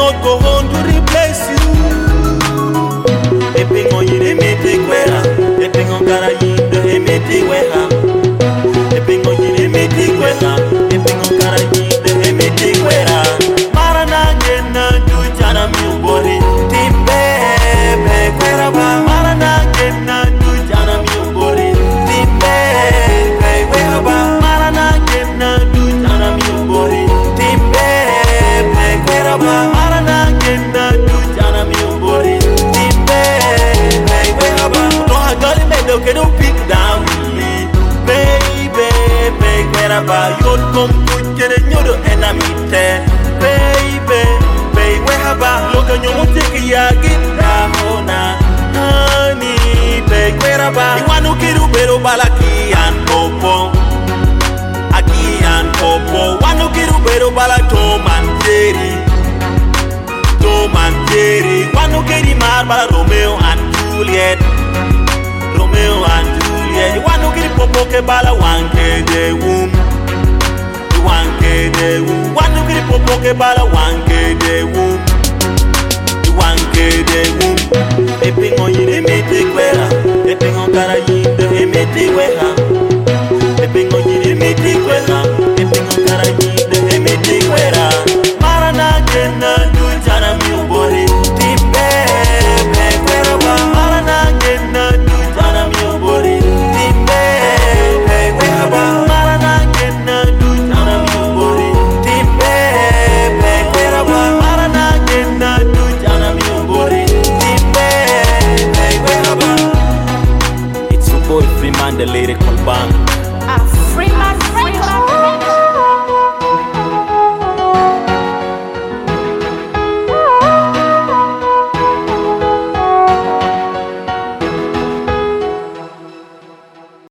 cannot go on to replace you. Epingo yire mete kwera, epingo kara yinde emete weha. Epingo yire mete kwera, epingo kara yinde emete kwera. Marana gena du jana mi ubori, timbe be kwera ba. Marana gena du jana mi ubori, timbe be kwera ba. Marana gena du jana mi ubori, timbe be kwera ba. Marana gena du jana mi ubori, timbe be kwera ba. No hagali me do ke do pick down me, baby be kwera ba. Yod kom kujere nyodo enamite, baby be kwera ba. Loka nyomo tiki ya gita hona, honey be kwera ba. Iwanu kiru bero balaki an popo, aki an popo. Wanu kiru bero bala Tom and Jerry, Tom and Jerry. Wanu kiri mar bala Romeo and Juliet, Romeo and Juliet. Wanu kiri popo ke bala wanke de womb, wanke de womb. Wanu kiri popo ke bala wanke de womb, wanke de womb. Epingo yire mete kwera, epingo kara yinde emete weha. Epingo yire mete kwera, epingo kara yinde emete kwera. Marana gena du jana mi ubori, timbe be kwera ba. Marana gena du jana mi ubori, timbe be kwera ba. Marana gena du jana mi ubori, timbe be kwera ba. Marana gena du jana mi ubori, timbe be kwera ba. It's your boy Freeman, the lyrical band.